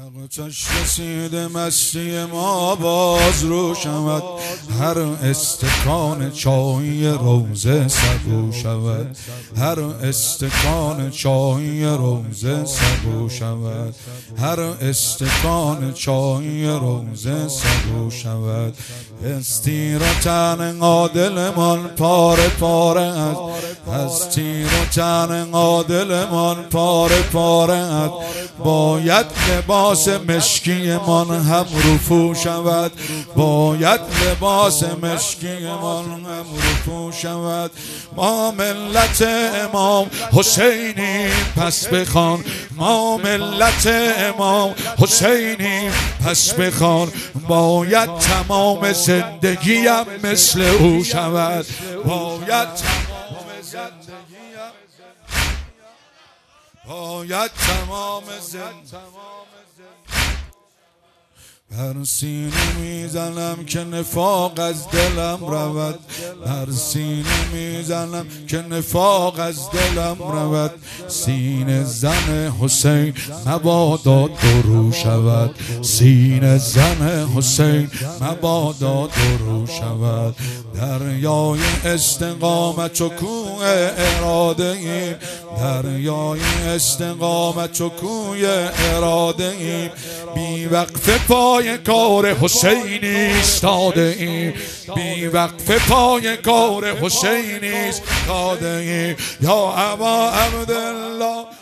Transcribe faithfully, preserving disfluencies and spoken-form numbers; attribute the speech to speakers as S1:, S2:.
S1: چش رسید مستی ما باز رو شود، هر استکان چای روزه سبو شود، هر استکان چای روزه سبو شود، هر استکان چای روزه سبو شود. هستی را تن عادل من پاره پاره است، هستی را تن عادل من پاره پاره است. باید لباس مشکی من هم رفو شود، باید لباس مشکی من هم رفو شود. ما ملت امام حسینی پس بخوان، ما ملت امام حسینی پس بخوان. باید تمام زندگیم مثل او شود، باید تمام زندگیم، باید تمام زندگیم. بر سینه میزنم که نفاق از دلم رود، بر سینه میزنم که نفاق از دلم رود. سینه زن حسین مبادا درو شود، سینه زن حسین مبادا درو شود. دریای استقامت و کوه اراده ایم، دریای استقامت و کوه اراده ایم. بی وقف پای کار حسینی ایستاده ایم، بی وقف پای کار حسینی ایستاده ایم. یا ابا عبدالله